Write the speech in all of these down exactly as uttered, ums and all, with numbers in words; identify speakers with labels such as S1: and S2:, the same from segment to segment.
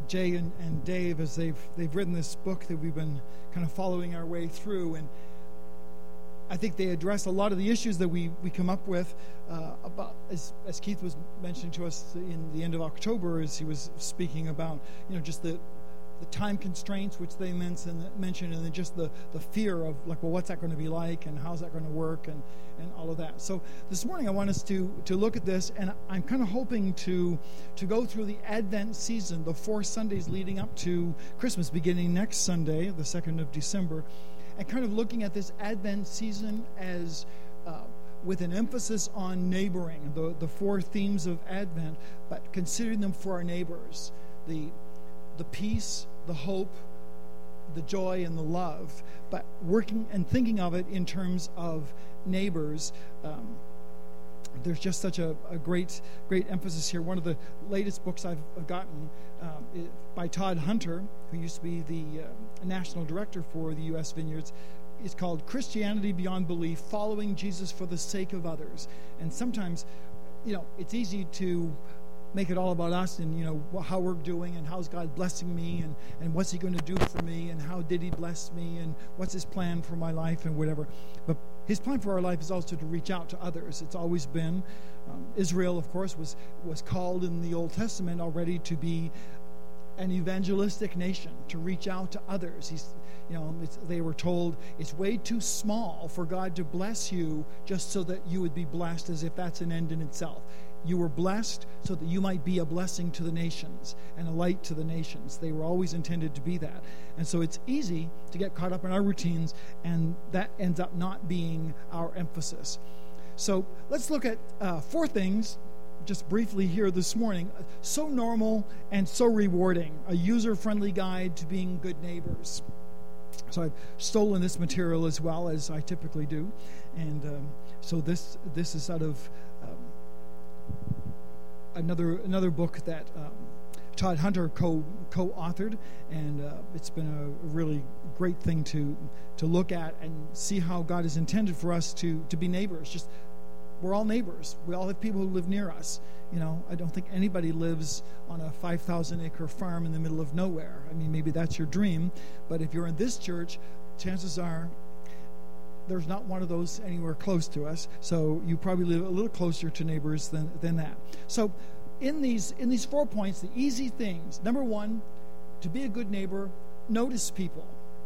S1: Jay and, and Dave as they've they've written this book that we've been kind of following our way through, and I think they address a lot of the issues that we, we come up with uh, about, as, as Keith was mentioning to us in the end of October, as he was speaking about, you know, just the the time constraints which they mentioned, mentioned and then just the, the fear of, like, well, what's that going to be like, and how's that going to work, and, and all of that. So this morning I want us to to look at this, and I'm kind of hoping to to go through the Advent season, the four Sundays leading up to Christmas, beginning next Sunday, the second of December, and kind of looking at this Advent season as uh, with an emphasis on neighboring, the, the four themes of Advent, but considering them for our neighbors, the the peace, the hope, the joy, and the love, but working and thinking of it in terms of neighbors. Um, there's just such a, a great, great emphasis here. One of the latest books I've gotten um, it, by Todd Hunter, who used to be the uh, national director for the U S Vineyards, is called Christianity Beyond Belief, Following Jesus for the Sake of Others. And sometimes, you know, it's easy to make it all about us and, you know, how we're doing and how's God blessing me and, and what's he going to do for me and how did he bless me and what's his plan for my life and whatever. But his plan for our life is also to reach out to others. It's always been. Um, Israel, of course, was, was called in the Old Testament already to be an evangelistic nation, to reach out to others. He's, you know, it's, they were told it's way too small for God to bless you just so that you would be blessed, as if that's an end in itself. You were blessed so that you might be a blessing to the nations and a light to the nations. They were always intended to be that. And so it's easy to get caught up in our routines, and that ends up not being our emphasis. So let's look at uh, four things just briefly here this morning. So normal and so rewarding. A user-friendly guide to being good neighbors. So I've stolen this material as well, as I typically do. And um, so this this is out of um, another another book that um, Todd Hunter co co-authored, and uh, it's been a really great thing to to look at and see how God has intended for us to to be neighbors. Just we're all neighbors. We all have people who live near us. You know, I don't think anybody lives on a five thousand acre farm in the middle of nowhere. I mean, maybe that's your dream, but if you're in this church, chances are there's not one of those anywhere close to us. So you probably live a little closer to neighbors than than that. So in these in these four points, the easy things. Number one, to be a good neighbor, notice people.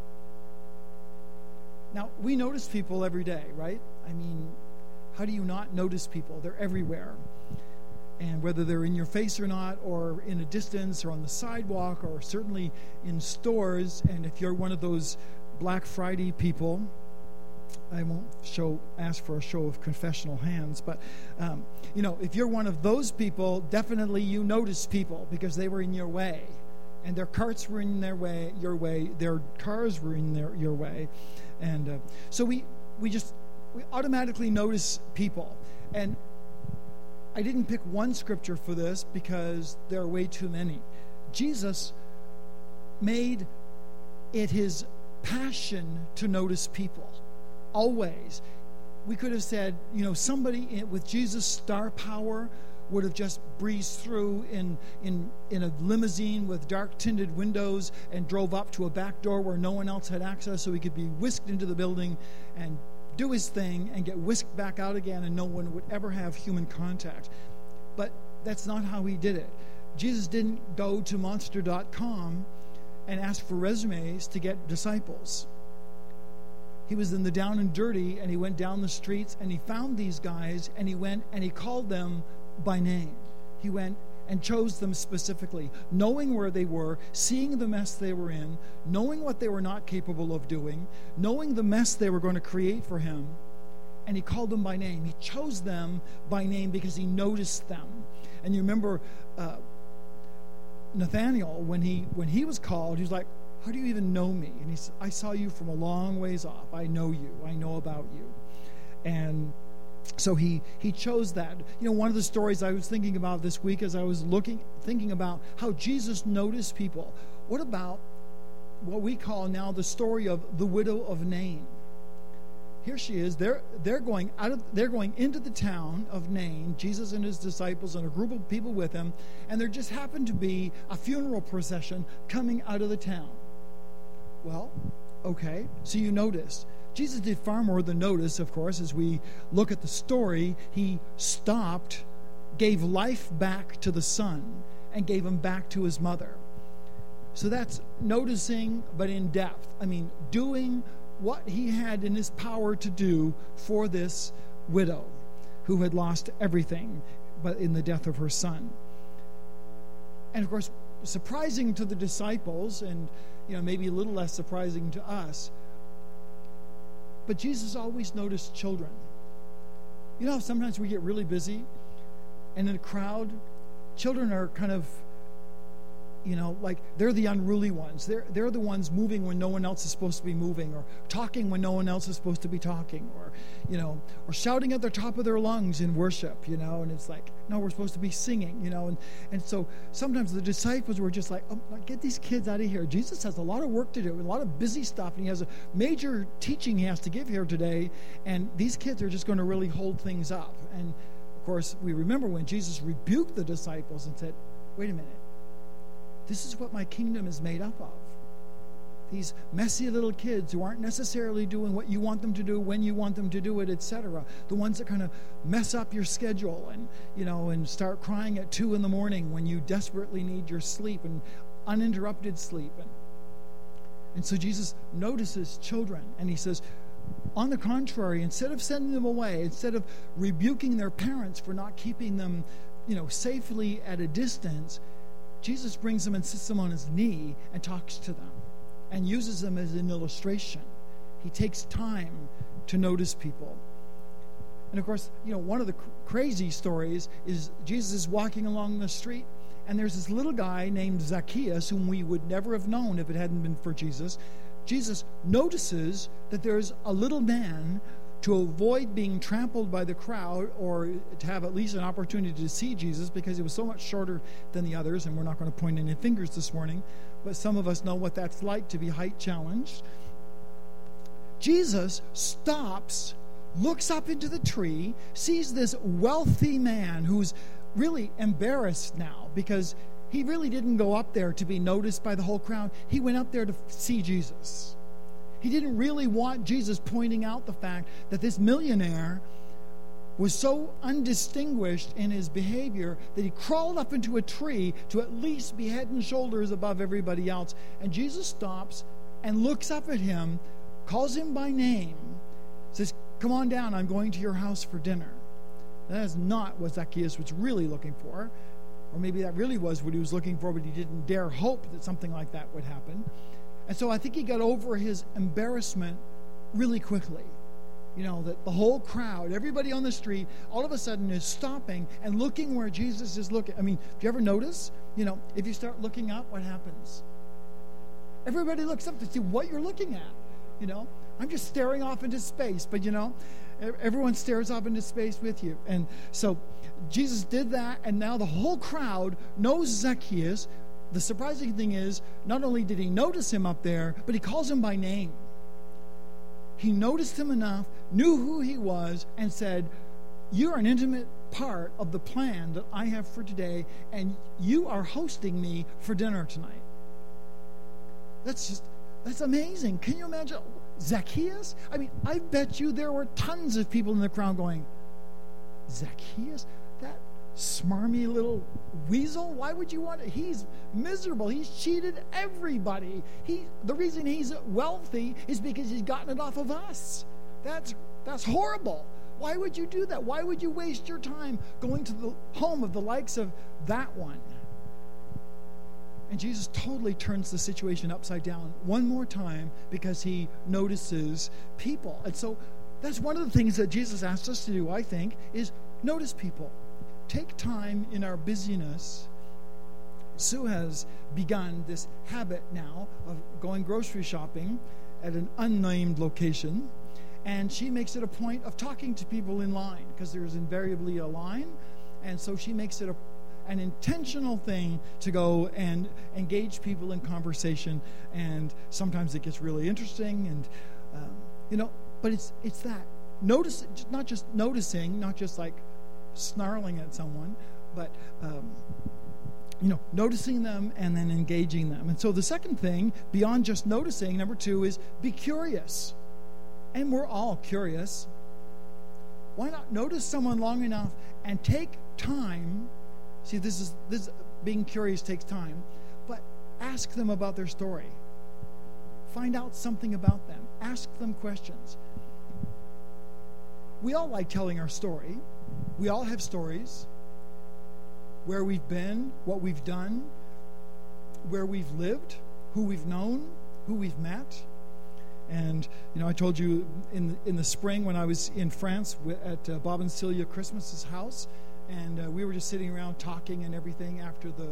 S1: Now, we notice people every day, right? I mean, how do you not notice people? They're everywhere. And whether they're in your face or not, or in a distance, or on the sidewalk, or certainly in stores, and if you're one of those Black Friday people, I won't show ask for a show of confessional hands, but um, you know, if you're one of those people, definitely you notice people because they were in your way, and their carts were in their way, your way, their cars were in their your way, and uh, so we we just we automatically notice people. And I didn't pick one scripture for this because there are way too many. Jesus made it his passion to notice people. Always. We could have said, you know, somebody with Jesus' star power would have just breezed through in in in a limousine with dark tinted windows and drove up to a back door where no one else had access, so he could be whisked into the building and do his thing and get whisked back out again, and no one would ever have human contact. But that's not how he did it. Jesus didn't go to monster dot com and ask for resumes to get disciples. He was in the down and dirty, and he went down the streets, and he found these guys, and he went and he called them by name. He went and chose them specifically, knowing where they were, seeing the mess they were in, knowing what they were not capable of doing, knowing the mess they were going to create for him, and he called them by name. He chose them by name because he noticed them. And you remember uh, Nathaniel, when he when he was called, he was like, "How do you even know me?" And he said, "I saw you from a long ways off. I know you. I know about you." And so he he chose that. You know, one of the stories I was thinking about this week as I was looking, thinking about how Jesus noticed people. What about what we call now the story of the widow of Nain? here she is. They're they're going out of they're going into the town of Nain, Jesus and his disciples and a group of people with him, and there just happened to be a funeral procession coming out of the town. Well, okay, so you notice. Jesus did far more than notice, of course. As we look at the story, he stopped, gave life back to the son, and gave him back to his mother. So that's noticing, but in depth. I mean, doing what he had in his power to do for this widow who had lost everything but in the death of her son. And of course, surprising to the disciples, and you know, maybe a little less surprising to us, but Jesus always noticed children. You know, sometimes we get really busy, and in a crowd, children are kind of, you know, like they're the unruly ones. They're they're the ones moving when no one else is supposed to be moving, or talking when no one else is supposed to be talking, or, you know, or shouting at the top of their lungs in worship, you know, and it's like, no, we're supposed to be singing, you know, and, and so sometimes the disciples were just like, oh, get these kids out of here. Jesus has a lot of work to do, a lot of busy stuff, and he has a major teaching he has to give here today, and these kids are just going to really hold things up. And of course, we remember when Jesus rebuked the disciples and said, wait a minute. This is what my kingdom is made up of. These messy little kids who aren't necessarily doing what you want them to do when you want them to do it, et cetera. The ones that kind of mess up your schedule and, you know, and start crying at two in the morning when you desperately need your sleep and uninterrupted sleep. And, and so Jesus notices children, and he says, on the contrary, instead of sending them away, instead of rebuking their parents for not keeping them, you know, safely at a distance, Jesus brings them and sits them on his knee and talks to them and uses them as an illustration. He takes time to notice people. And of course, you know, one of the cr- crazy stories is Jesus is walking along the street, and there's this little guy named Zacchaeus whom we would never have known if it hadn't been for Jesus. Jesus notices that there's a little man, to avoid being trampled by the crowd, or to have at least an opportunity to see Jesus, because he was so much shorter than the others, and we're not going to point any fingers this morning, but some of us know what that's like to be height challenged. Jesus stops, looks up into the tree, sees this wealthy man who's really embarrassed now, because he really didn't go up there to be noticed by the whole crowd. He went up there to see Jesus. He didn't really want Jesus pointing out the fact that this millionaire was so undistinguished in his behavior that he crawled up into a tree to at least be head and shoulders above everybody else. And Jesus stops and looks up at him, calls him by name, says, come on down, I'm going to your house for dinner. That is not what Zacchaeus was really looking for. Or maybe that really was what he was looking for, but he didn't dare hope that something like that would happen. And so I think he got over his embarrassment really quickly. You know, that the whole crowd, everybody on the street, all of a sudden is stopping and looking where Jesus is looking. I mean, do you ever notice, you know, if you start looking up, what happens? Everybody looks up to see what you're looking at, you know. I'm just staring off into space, but, you know, everyone stares off into space with you. And so Jesus did that, and now the whole crowd knows Zacchaeus. The surprising thing is, not only did he notice him up there, but he calls him by name. He noticed him enough, knew who he was, and said, you're an intimate part of the plan that I have for today, and you are hosting me for dinner tonight. That's just, that's amazing. Can you imagine? Zacchaeus? I mean, I bet you there were tons of people in the crowd going, Zacchaeus? That smarmy little weasel? Why would you want it? He's miserable. He's cheated everybody. He the reason he's wealthy is because he's gotten it off of us. That's that's horrible. Why would you do that? Why would you waste your time going to the home of the likes of that one? And Jesus totally turns the situation upside down one more time because he notices people. And so that's one of the things that Jesus asked us to do, I think, is notice people. Take time in our busyness. Sue has begun this habit now of going grocery shopping at an unnamed location, and she makes it a point of talking to people in line, because there's invariably a line, and so she makes it a, an intentional thing to go and engage people in conversation, and sometimes it gets really interesting, and um, you know, but it's it's that. Notice, not just noticing, not just like snarling at someone, but um, you know, noticing them and then engaging them. And so the second thing, beyond just noticing, number two, is be curious. And we're all curious. Why not notice someone long enough and take time? See, this is this being curious takes time, but ask them about their story. Find out something about them. Ask them questions. We all like telling our story. We all have stories. Where we've been, what we've done, where we've lived, who we've known, who we've met. And, you know, I told you in in the spring when I was in France at uh, Bob and Celia Christmas's house, and uh, we were just sitting around talking and everything after the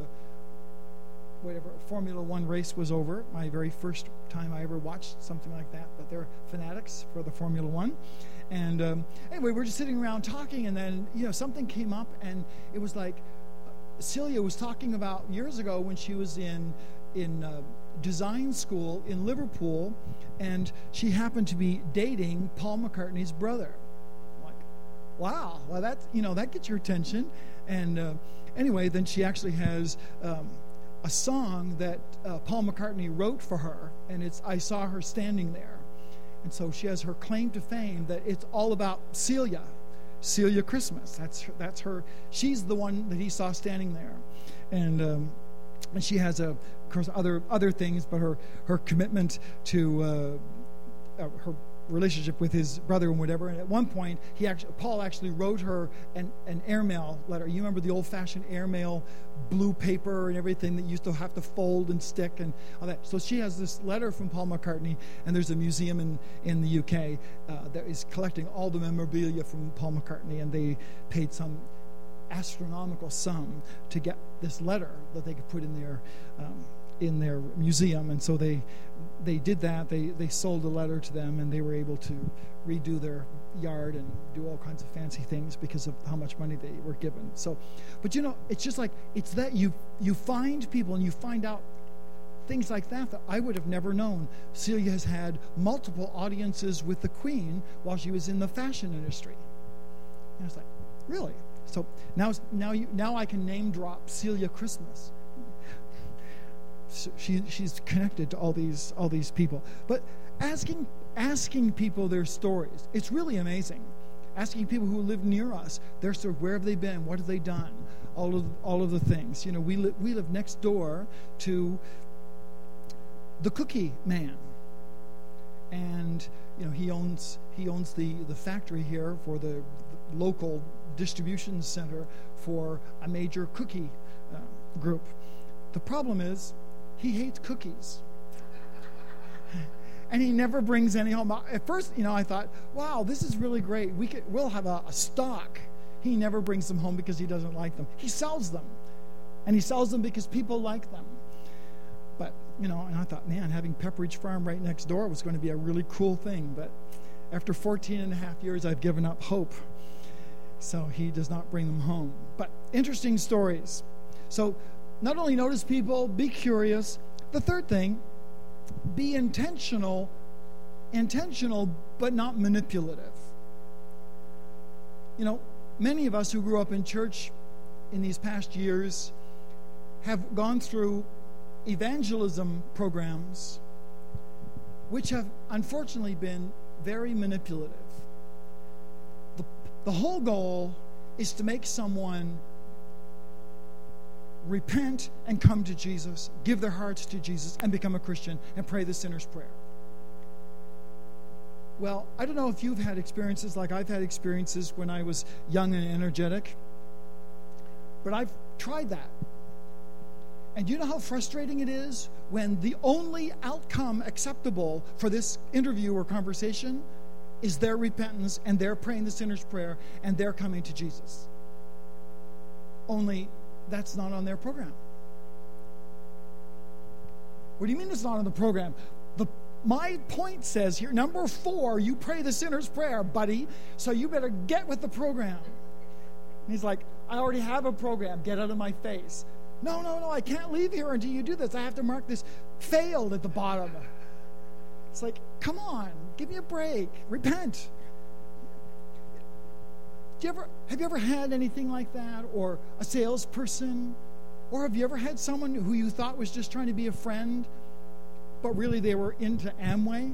S1: whatever Formula One race was over. My very first time I ever watched something like that, but they're fanatics for the Formula One. And um, anyway, we were just sitting around talking, and then, you know, something came up, and it was like, Celia was talking about years ago when she was in in uh, design school in Liverpool, and she happened to be dating Paul McCartney's brother. I'm like, wow, well that you know that gets your attention. And uh, anyway, then she actually has um, a song that uh, Paul McCartney wrote for her, and it's "I Saw Her Standing There," and so she has her claim to fame that it's all about Celia. Celia Christmas. That's her, that's her. She's the one that he saw standing there, and um, and she has a, of course, other other things, but her her commitment to uh, uh, her relationship with his brother and whatever. And at one point, he actually Paul actually wrote her an an airmail letter. You remember the old-fashioned airmail, blue paper and everything that you used to have to fold and stick and all that. So she has this letter from Paul McCartney, and there's a museum in, in the U K uh, that is collecting all the memorabilia from Paul McCartney, and they paid some astronomical sum to get this letter that they could put in their um, in their museum. And so they they did that. They they sold a letter to them, and they were able to redo their yard and do all kinds of fancy things because of how much money they were given. So, but you know, it's just like, it's that you you find people and you find out things like that that I would have never known. Celia has had multiple audiences with the Queen while she was in the fashion industry. And it's like, really? So now now you now I can name drop Celia Christmas. So she she's connected to all these all these people. But asking asking people their stories, it's really amazing. Asking people who live near us their story, where have they been, what have they done, all of all of the things. You know, we live we live next door to the Cookie Man, and you know he owns he owns the the factory here for the, the local distribution center for a major cookie uh, group. The problem is, he hates cookies. And he never brings any home. At first, you know, I thought, wow, this is really great. We could, we'll have a, a stock. He never brings them home because he doesn't like them. He sells them. And he sells them because people like them. But, you know, and I thought, man, having Pepperidge Farm right next door was going to be a really cool thing. But after fourteen and a half years, I've given up hope. So he does not bring them home. But interesting stories. So not only notice people, be curious. The third thing, be intentional, intentional but not manipulative. You know, many of us who grew up in church in these past years have gone through evangelism programs which have unfortunately been very manipulative. The, the whole goal is to make someone repent and come to Jesus, give their hearts to Jesus, and become a Christian and pray the sinner's prayer. Well, I don't know if you've had experiences like I've had experiences when I was young and energetic, but I've tried that. And do you know how frustrating it is when the only outcome acceptable for this interview or conversation is their repentance and their praying the sinner's prayer and their coming to Jesus? Only that's not on their program. What do you mean it's not on the program? The my point says here, number four, you pray the sinner's prayer, buddy, so you better get with the program. And he's like, I already have a program. Get out of my face. No, no, no, I can't leave here until you do this. I have to mark this failed at the bottom. It's like, come on, give me a break. Repent. Do you ever, have you ever had anything like that? Or a salesperson? Or have you ever had someone who you thought was just trying to be a friend, but really they were into Amway?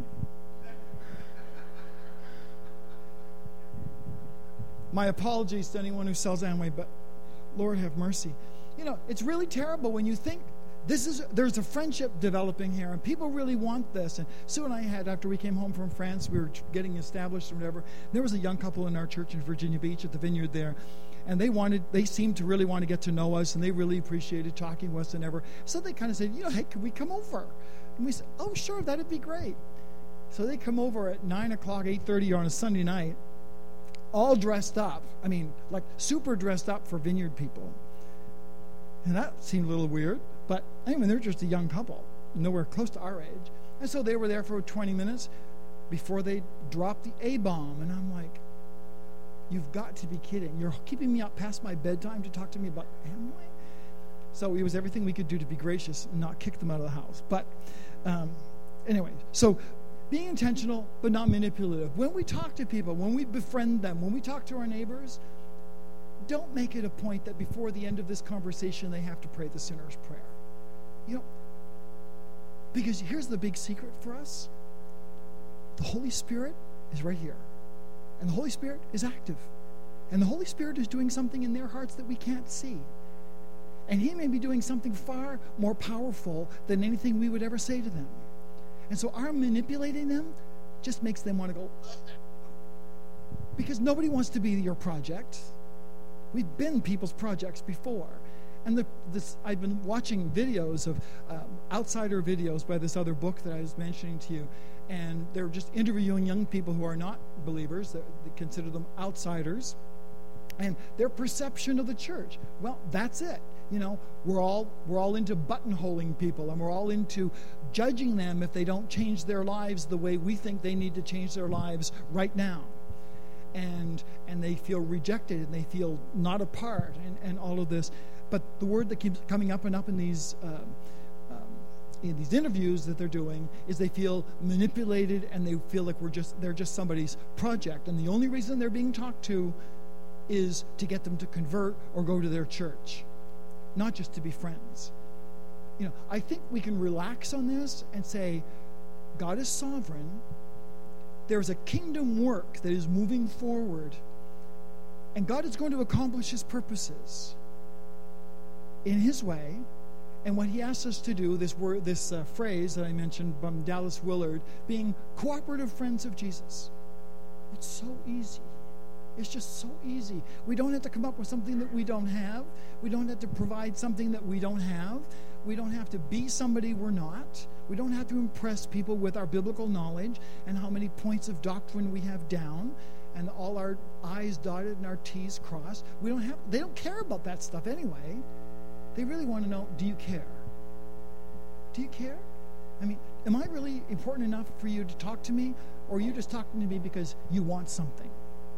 S1: My apologies to anyone who sells Amway, but Lord have mercy. You know, it's really terrible when you think this is, there's a friendship developing here, and people really want this. And Sue and I had, after we came home from France, we were getting established or whatever. There was a young couple in our church in Virginia Beach at the vineyard there, and they wanted, they seemed to really want to get to know us, and they really appreciated talking with us and ever. So they kind of said, you know, hey, could we come over? And we said, oh, sure, that'd be great. So they come over at nine o'clock, eight thirty on a Sunday night, all dressed up. I mean, like super dressed up for vineyard people. And that seemed a little weird. But anyway, they're just a young couple, nowhere close to our age. And so they were there for twenty minutes before they dropped the A-bomb. And I'm like, you've got to be kidding. You're keeping me up past my bedtime to talk to me about Amway? So it was everything we could do to be gracious and not kick them out of the house. But um, anyway, so being intentional but not manipulative. When we talk to people, when we befriend them, when we talk to our neighbors, don't make it a point that before the end of this conversation they have to pray the sinner's prayer. You know, because here's the big secret for us. The Holy Spirit is right here. And the Holy Spirit is active. And the Holy Spirit is doing something in their hearts that we can't see. And He may be doing something far more powerful than anything we would ever say to them. And so our manipulating them just makes them want to go, because nobody wants to be your project. We've been people's projects before. And the, this, I've been watching videos of um, outsider videos by this other book that I was mentioning to you. And they're just interviewing young people who are not believers. They consider them outsiders. And their perception of the church. Well, that's it. You know, we're all we're all into buttonholing people, and we're all into judging them if they don't change their lives the way we think they need to change their lives right now. And and they feel rejected, and they feel not a part, and, and all of this. But the word that keeps coming up and up in these uh, um, in these interviews that they're doing is they feel manipulated, and they feel like we're just they're just somebody's project, and the only reason they're being talked to is to get them to convert or go to their church, not just to be friends. You know, I think we can relax on this and say, God is sovereign. There's a kingdom work that is moving forward, and God is going to accomplish His purposes in His way. And what He asks us to do, this word, this uh, phrase that I mentioned from Dallas Willard, being cooperative friends of Jesus. It's so easy. It's just so easy. We don't have to come up with something that we don't have. We don't have to provide something that we don't have. We don't have to be somebody we're not. We don't have to impress people with our biblical knowledge and how many points of doctrine we have down and all our I's dotted and our T's crossed. We don't have. They don't care about that stuff anyway. They really want to know, do you care? Do you care? I mean, am I really important enough for you to talk to me, or are you just talking to me because you want something?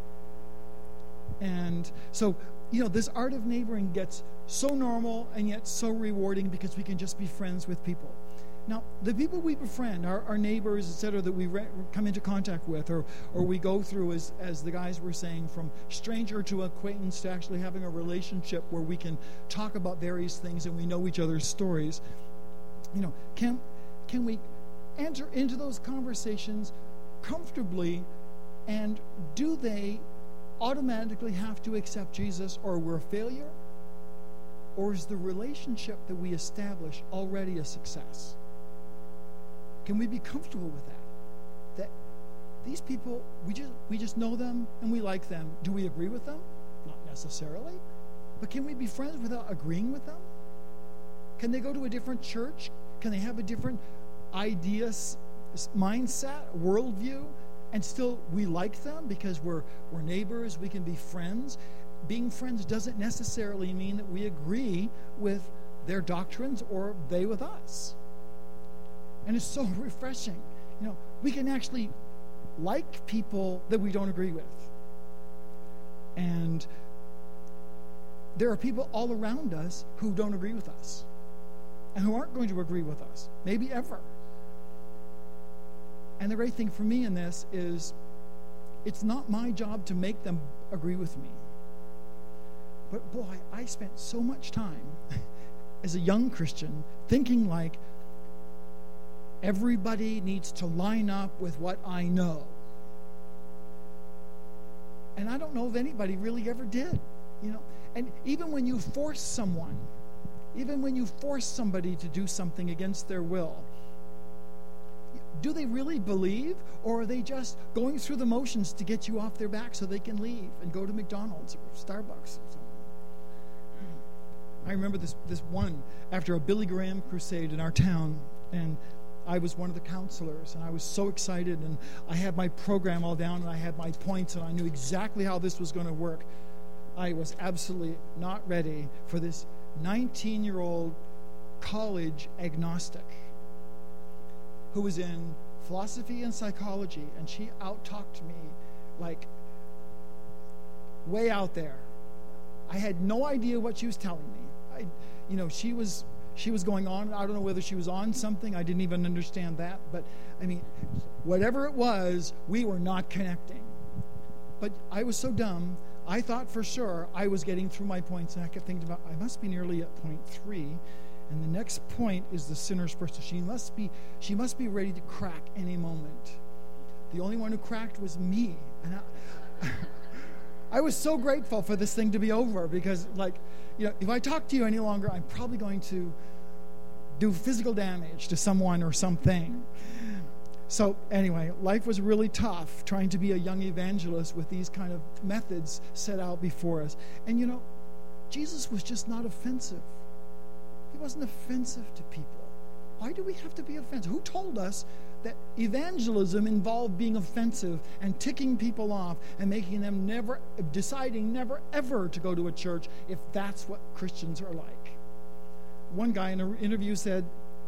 S1: And so, you know, this art of neighboring gets so normal and yet so rewarding because we can just be friends with people. Now, the people we befriend, our, our neighbors, et cetera, that we re- come into contact with, or or we go through, as, as the guys were saying, from stranger to acquaintance to actually having a relationship where we can talk about various things and we know each other's stories. You know, can can we enter into those conversations comfortably, and do they automatically have to accept Jesus, or we're a failure? Or is the relationship that we establish already a success? Can we be comfortable with that? That these people, we just we just know them and we like them. Do we agree with them? Not necessarily. But can we be friends without agreeing with them? Can they go to a different church? Can they have a different idea, mindset, worldview? And still we like them because we're we're neighbors, we can be friends. Being friends doesn't necessarily mean that we agree with their doctrines or they with us. And it's so refreshing. You know, we can actually like people that we don't agree with. And there are people all around us who don't agree with us and who aren't going to agree with us, maybe ever. And the great thing for me in this is it's not my job to make them agree with me. But boy, I spent so much time as a young Christian thinking like everybody needs to line up with what I know. And I don't know if anybody really ever did, you know. And even when you force someone, even when you force somebody to do something against their will, do they really believe, or are they just going through the motions to get you off their back so they can leave and go to McDonald's or Starbucks or something? I remember this this one after a Billy Graham crusade in our town, and I was one of the counselors, and I was so excited, and I had my program all down, and I had my points, and I knew exactly how this was going to work. I was absolutely not ready for this nineteen-year-old college agnostic who was in philosophy and psychology, and she out-talked me like way out there. I had no idea what she was telling me. I, you know, she was she was going on. I don't know whether she was on something. I didn't even understand that. But, I mean, whatever it was, we were not connecting. But I was so dumb, I thought for sure I was getting through my points, and I kept thinking about, I must be nearly at point three, and the next point is the sinner's person. She must be, she must be ready to crack any moment. The only one who cracked was me. And I, I was so grateful for this thing to be over, because, like, you know, if I talk to you any longer, I'm probably going to do physical damage to someone or something. So anyway, life was really tough trying to be a young evangelist with these kind of methods set out before us. And, you know, Jesus was just not offensive. He wasn't offensive to people. Why do we have to be offensive? Who told us that evangelism involved being offensive and ticking people off and making them never, deciding never ever to go to a church if that's what Christians are like? One guy in an interview said,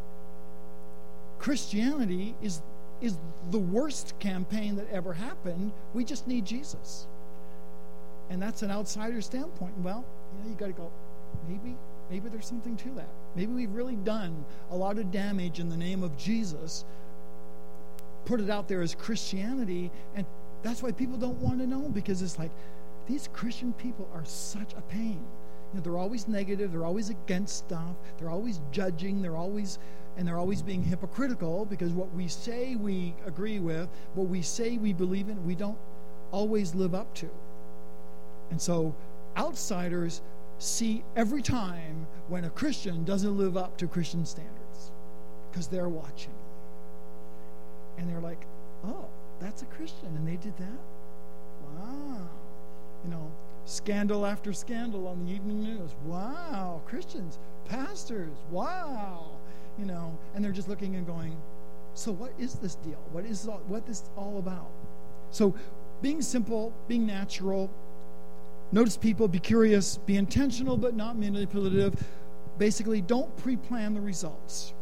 S1: Christianity is is the worst campaign that ever happened. We just need Jesus. And that's an outsider standpoint. Well, you know, you got to go, maybe, maybe there's something to that. Maybe we've really done a lot of damage in the name of Jesus, put it out there as Christianity, and that's why people don't want to know, because it's like, these Christian people are such a pain. You know, they're always negative, they're always against stuff, they're always judging, they're always, and they're always being hypocritical, because what we say we agree with, what we say we believe in, we don't always live up to. And so outsiders see every time when a Christian doesn't live up to Christian standards, because they're watching. And they're like, oh, that's a Christian, and they did that? Wow. You know, scandal after scandal on the evening news. Wow, Christians, pastors, wow. You know, and they're just looking and going, so what is this deal? What is all, what is all about? So being simple, being natural, notice people, be curious, be intentional but not manipulative. Basically, don't pre-plan the results.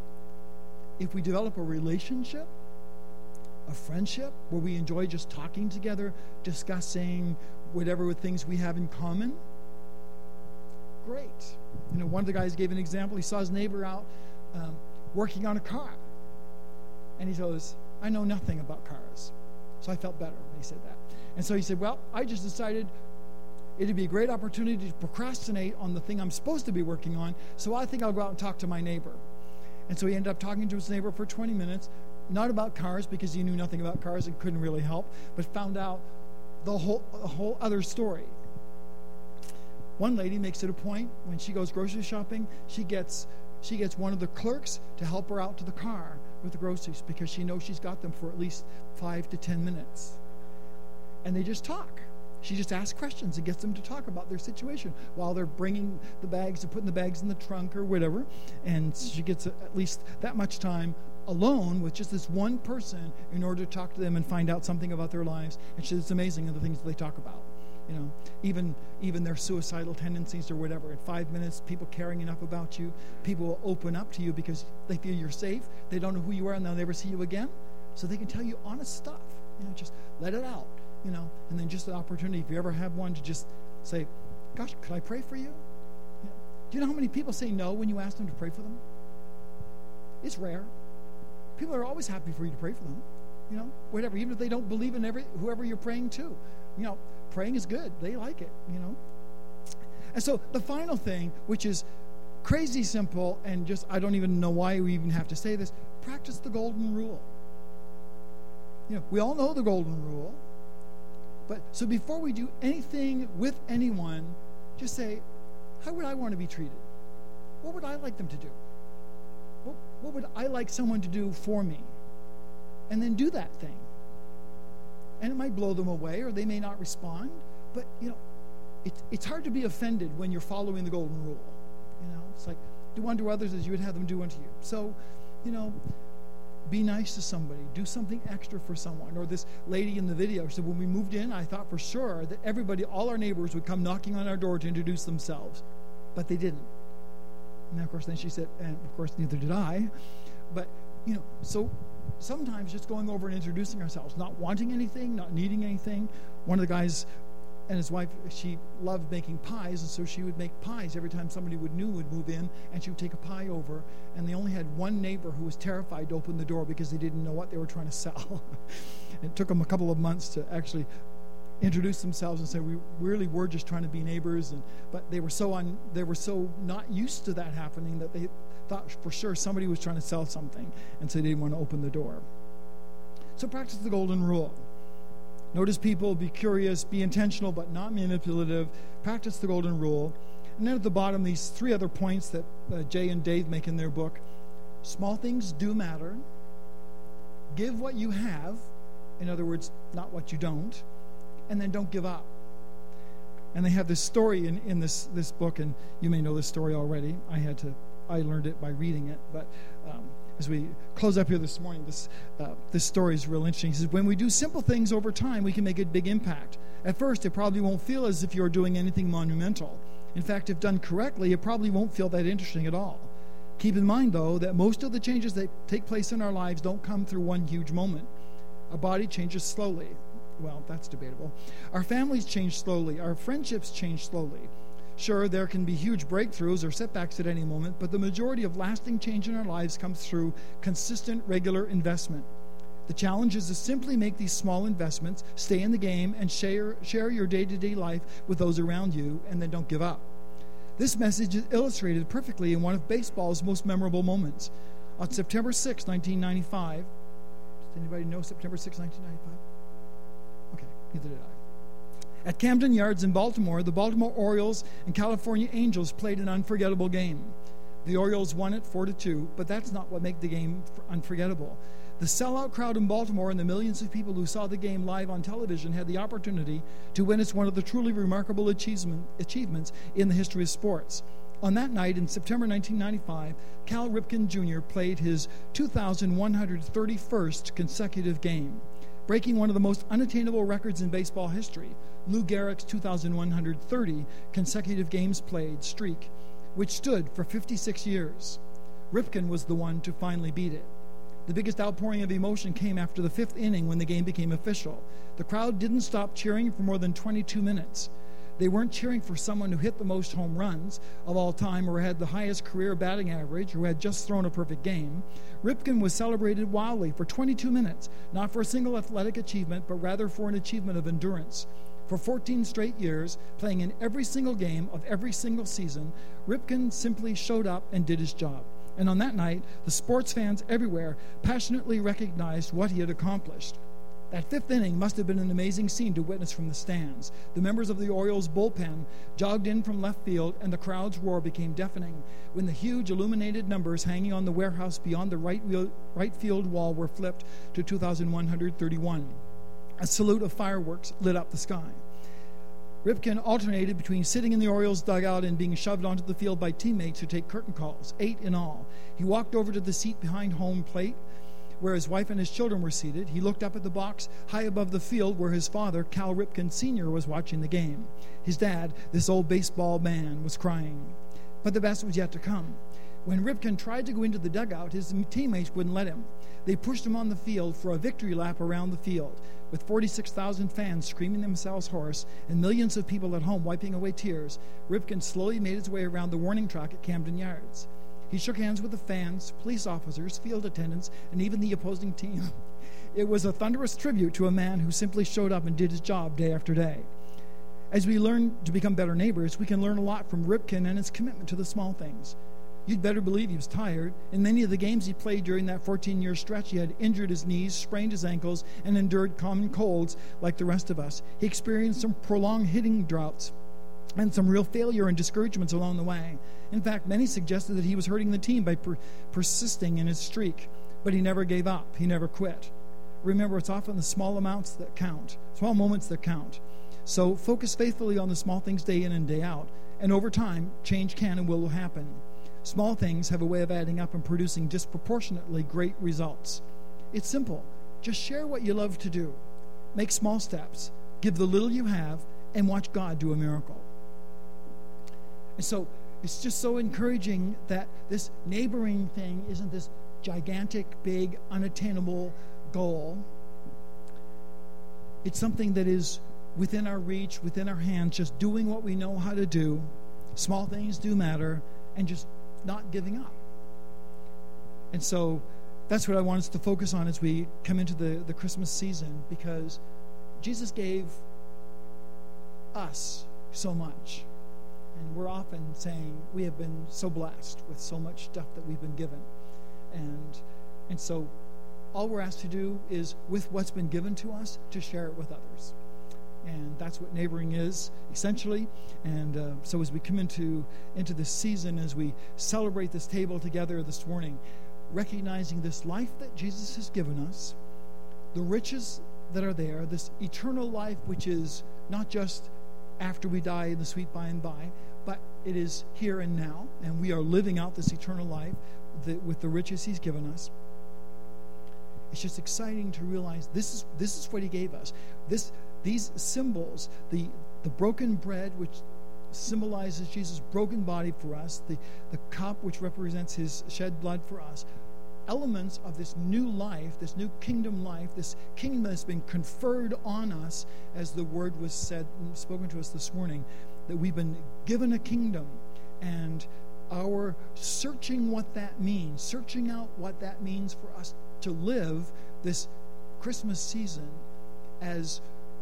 S1: If we develop a relationship, a friendship where we enjoy just talking together, discussing whatever things we have in common, great. You know, one of the guys gave an example. He saw his neighbor out um, working on a car. And he goes, I know nothing about cars. So I felt better when he said that. And so he said, well, I just decided it'd be a great opportunity to procrastinate on the thing I'm supposed to be working on, so I think I'll go out and talk to my neighbor. And so he ended up talking to his neighbor for twenty minutes, not about cars, because he knew nothing about cars and couldn't really help, but found out the whole, the whole other story. One lady makes it a point, when she goes grocery shopping, she gets she gets one of the clerks to help her out to the car with the groceries, because she knows she's got them for at least five to ten minutes. And they just talk. She just asks questions and gets them to talk about their situation while they're bringing the bags and putting the bags in the trunk or whatever. And she gets at least that much time alone with just this one person in order to talk to them and find out something about their lives. And she, it's amazing the things that they talk about. You know, even even their suicidal tendencies or whatever. In five minutes, people caring enough about you, people will open up to you because they feel you're safe. They don't know who you are, and they'll never see you again. So they can tell you honest stuff. You know, just let it out. You know, and then just an opportunity, if you ever have one, to just say, gosh, could I pray for you? You know, do you know how many people say no when you ask them to pray for them? It's rare. People are always happy for you to pray for them. you know, whatever, even if they don't believe in every whoever you're praying to. You know, praying is good. They like it, you know. And so the final thing, which is crazy simple, and just, I don't even know why we even have to say this, practice the golden rule. You know, we all know the golden rule, but so before we do anything with anyone, just say, how would I want to be treated? What would I like them to do? What, what would I like someone to do for me? And then do that thing. And it might blow them away, or they may not respond, but, you know, it, it's hard to be offended when you're following the golden rule. You know, it's like, do unto others as you would have them do unto you. So, you know, be nice to somebody. Do something extra for someone. Or this lady in the video, she said, when we moved in, I thought for sure that everybody, all our neighbors would come knocking on our door to introduce themselves. But they didn't. And of course, then she said, and of course, neither did I. But, you know, so sometimes just going over and introducing ourselves, not wanting anything, not needing anything. One of the guys and his wife, she loved making pies, and so she would make pies every time somebody would new would move in, and she would take a pie over, and they only had one neighbor who was terrified to open the door because they didn't know what they were trying to sell. It took them a couple of months to actually introduce themselves and say, we really were just trying to be neighbors, and but they were so un, they were so not used to that happening that they thought for sure somebody was trying to sell something, and so they didn't want to open the door. So practice the golden rule. Notice people, be curious, be intentional but not manipulative. Practice the golden rule. And then at the bottom, these three other points that uh, Jay and Dave make in their book. Small things do matter. Give what you have. In other words, not what you don't. And then don't give up. And they have this story in, in this, this book, and you may know this story already. I had to, I learned it by reading it, but um, as we close up here this morning, this uh, this story is real interesting. He says, when we do simple things over time, we can make a big impact. At first, it probably won't feel as if you're doing anything monumental. In fact, if done correctly, it probably won't feel that interesting at all. Keep in mind, though, that most of the changes that take place in our lives don't come through one huge moment. Our body changes slowly. Well, that's debatable. Our families change slowly. Our friendships change slowly. Sure, there can be huge breakthroughs or setbacks at any moment, but the majority of lasting change in our lives comes through consistent, regular investment. The challenge is to simply make these small investments, stay in the game, and share, share your day-to-day life with those around you, and then don't give up. This message is illustrated perfectly in one of baseball's most memorable moments. On September sixth, nineteen ninety-five, does anybody know September sixth, nineteen ninety-five? Okay, neither did I. At Camden Yards in Baltimore, the Baltimore Orioles and California Angels played an unforgettable game. The Orioles won it four to two, but that's not what made the game unforgettable. The sellout crowd in Baltimore and the millions of people who saw the game live on television had the opportunity to witness one of the truly remarkable achievement, achievements in the history of sports. On that night in September nineteen ninety-five, Cal Ripken Junior played his two thousand one hundred thirty-first consecutive game, breaking one of the most unattainable records in baseball history, Lou Gehrig's two thousand one hundred thirty consecutive games played streak, which stood for fifty-six years. Ripken was the one to finally beat it. The biggest outpouring of emotion came after the fifth inning when the game became official. The crowd didn't stop cheering for more than twenty-two minutes. They weren't cheering for someone who hit the most home runs of all time or had the highest career batting average or had just thrown a perfect game. Ripken was celebrated wildly for twenty-two minutes, not for a single athletic achievement, but rather for an achievement of endurance. For fourteen straight years, playing in every single game of every single season, Ripken simply showed up and did his job. And on that night, the sports fans everywhere passionately recognized what he had accomplished. That fifth inning must have been an amazing scene to witness from the stands. The members of the Orioles bullpen jogged in from left field, and the crowd's roar became deafening when the huge illuminated numbers hanging on the warehouse beyond the right, wheel, right field wall were flipped to two thousand one hundred thirty-one. A salute of fireworks lit up the sky. Ripken alternated between sitting in the Orioles dugout and being shoved onto the field by teammates who take curtain calls, eight in all. He walked over to the seat behind home plate, where his wife and his children were seated. He looked up at the box high above the field where his father, Cal Ripken Senior, was watching the game. His dad, this old baseball man, was crying. But the best was yet to come. When Ripken tried to go into the dugout, his teammates wouldn't let him. They pushed him on the field for a victory lap around the field, with forty-six thousand fans screaming themselves hoarse and millions of people at home wiping away tears. Ripken slowly made his way around the warning track at Camden Yards. He shook hands with the fans, police officers, field attendants, and even the opposing team. It was a thunderous tribute to a man who simply showed up and did his job day after day. As we learn to become better neighbors, we can learn a lot from Ripken and his commitment to the small things. You'd better believe he was tired. In many of the games he played during that fourteen-year stretch, he had injured his knees, sprained his ankles, and endured common colds like the rest of us. He experienced some prolonged hitting droughts and some real failure and discouragements along the way. In fact, many suggested that he was hurting the team by per- persisting in his streak, but he never gave up. He never quit. Remember, it's often the small amounts that count, small moments that count. So focus faithfully on the small things day in and day out, and over time, change can and will happen. Small things have a way of adding up and producing disproportionately great results. It's simple. Just share what you love to do. Make small steps. Give the little you have, and watch God do a miracle. And so it's just so encouraging that this neighboring thing isn't this gigantic, big, unattainable goal. It's something that is within our reach, within our hands, just doing what we know how to do. Small things do matter, and just not giving up. And so that's what I want us to focus on as we come into the, the Christmas season, because Jesus gave us so much. And we're often saying we have been so blessed with so much stuff that we've been given. And and so all we're asked to do is, with what's been given to us, to share it with others. And that's what neighboring is, essentially. And uh, so as we come into, into this season, as we celebrate this table together this morning, recognizing this life that Jesus has given us, the riches that are there, this eternal life which is not just after we die in the sweet by and by, but it is here and now, and we are living out this eternal life that, with the riches he's given us. It's just exciting to realize this is this is what he gave us. This these symbols, the the broken bread which symbolizes Jesus' broken body for us, the, the cup which represents his shed blood for us, elements of this new life, this new kingdom life, this kingdom that's been conferred on us, as the word was said and spoken to us this morning, that we've been given a kingdom, and our searching what that means, searching out what that means for us to live this Christmas season as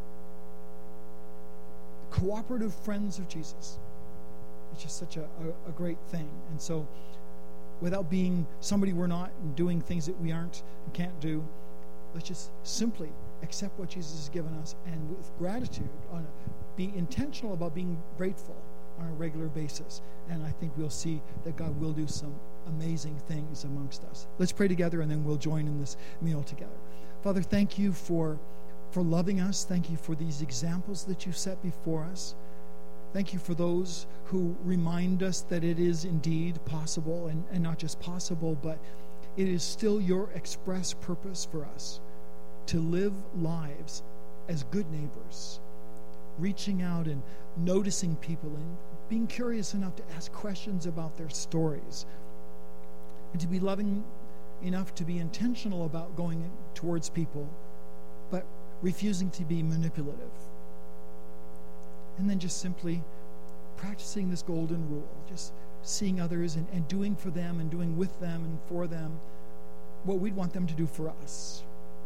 S1: cooperative friends of Jesus. It's just such a, a, a great thing. And so without being somebody we're not and doing things that we aren't and can't do, let's just simply accept what Jesus has given us, and with gratitude, on a, be intentional about being grateful on a regular basis. And I think we'll see that God will do some amazing things amongst us. Let's pray together, and then we'll join in this meal together. Father, thank you for, for loving us. Thank you for these examples that you set before us. Thank you for those who remind us that it is indeed possible, and, and not just possible, but it is still your express purpose for us to live lives as good neighbors, reaching out and noticing people and being curious enough to ask questions about their stories, and to be loving enough to be intentional about going towards people, but refusing to be manipulative. And then just simply practicing this golden rule, just seeing others and, and doing for them and doing with them and for them what we'd want them to do for us.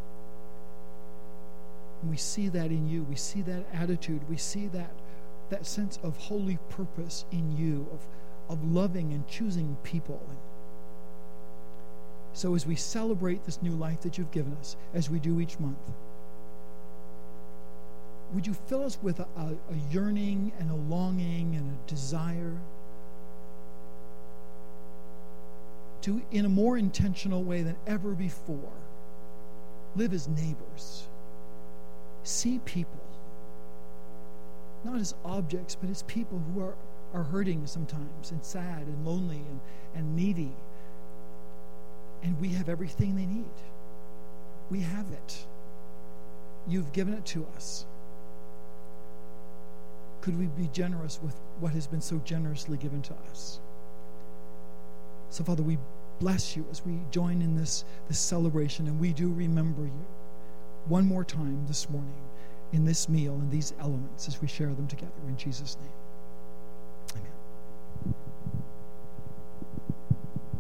S1: And we see that in you. We see that attitude. We see that that sense of holy purpose in you, of, of loving and choosing people. And so as we celebrate this new life that you've given us, as we do each month, would you fill us with a, a, a yearning and a longing and a desire to, in a more intentional way than ever before, live as neighbors, see people, not as objects, but as people who are, are hurting sometimes and sad and lonely and, and needy. And we have everything they need. We have it. You've given it to us. Could we be generous with what has been so generously given to us? So, Father, we bless you as we join in this, this celebration, and we do remember you one more time this morning in this meal and these elements as we share them together. In Jesus' name, amen.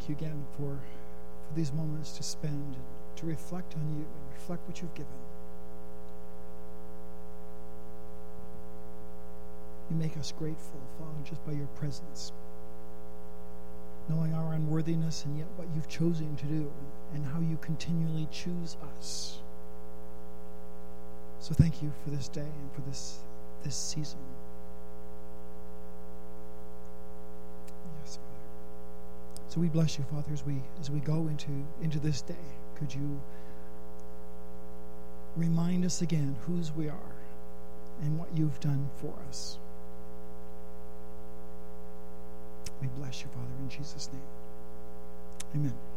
S1: thank you again for, for these moments to spend and to reflect on you and reflect what you've given. You make us grateful, Father, just by your presence, knowing our unworthiness and yet what you've chosen to do and how you continually choose us. So thank you for this day and for this, this season. Yes, Father. So we bless you, Father, as we as we go into, into this day. Could you remind us again whose we are and what you've done for us. We bless you, Father, in Jesus' name. Amen.